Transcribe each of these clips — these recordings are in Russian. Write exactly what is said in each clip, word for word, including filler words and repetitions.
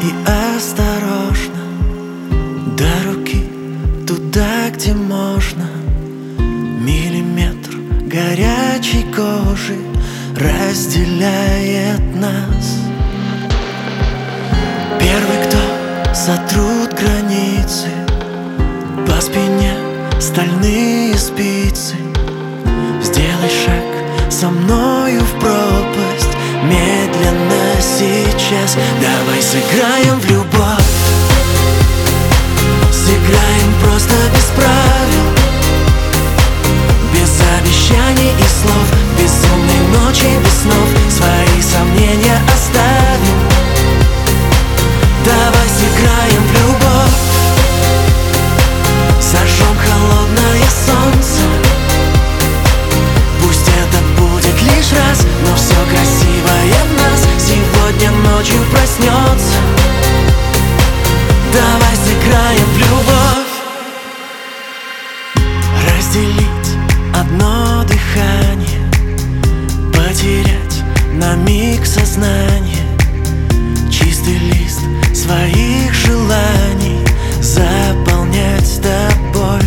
и осторожно до руки, туда, где можно. Миллиметр горячей кожи разделяет нас. Первый, кто сотрут границы, по спине стальные спицы. Сделай шаг со мною в пропасть, медленно сейчас. Давай сыграем в любовь, сыграем просто без правил, без обещаний и слов, безумной ночи, без снов. Свои сомнения оставим. Давай сыграем в любовь, зажжем холодное солнце. Пусть это будет лишь раз, но все красивое в нас сегодня ночью проснется. Давай сыграем в любовь. Разделить одно дыхание, потерять на миг сознание. Чистый лист своих желаний заполнять с тобой.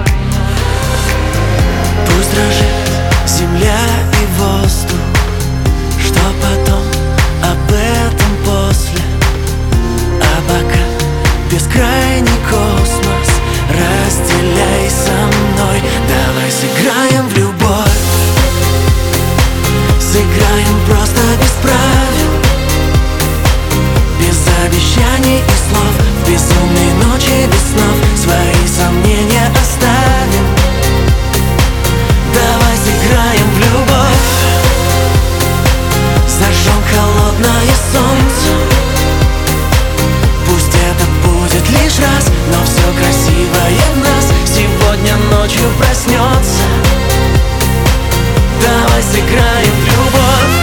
Пусть дрожит земля и воздух, что потом об этом после. А пока бескрайний космос разделяй со мной. Давай сыграем в любовь, сыграем просто без правил, без обещаний и слов, в безумной ночи без снов. Свои сомнения оставим. Давай сыграем в любовь, зажжем холодное солнце. Пусть это будет лишь раз, но все красивое в нас сегодня ночью проснется. Давай сыграем в любовь.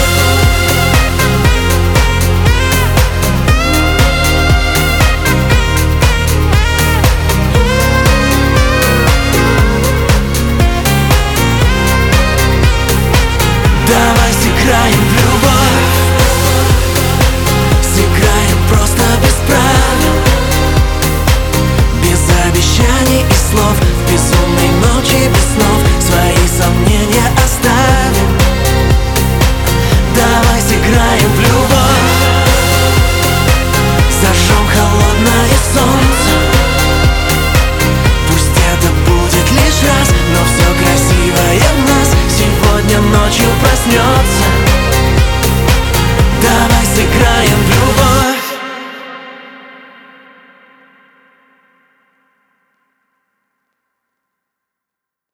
Давай сыграем в любовь, сыграем просто без правил, без обещаний и слов, в безумной ночи без снов. Свои сомнения оставим. Давай сыграем в любовь, зажжем холодное солнце. Пусть это будет лишь раз, но все красивое в нас сегодня ночью проснется.